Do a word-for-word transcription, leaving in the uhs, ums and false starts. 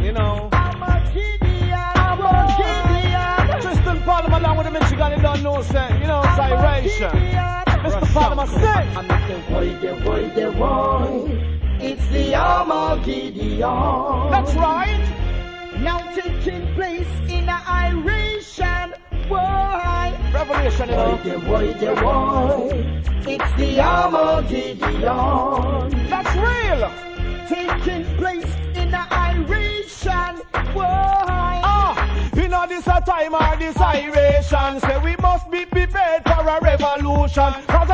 you know. I'm a Gideon. I'm a Gideon. Tristan Palmer along with the Michigan, you don't know, say, you know, it's iration. Mister Palmer, say. I'm the boy, the boy, the boy. It's the Armageddon. That's right. Now taking place in an iration. Boy. Revelation, you know. Boy, the boy, the boy. It's the Armageddon. That's real. Taking place in an iration. Boy. Ah, you know this a time or this iration. Say we must be prepared for a revolution.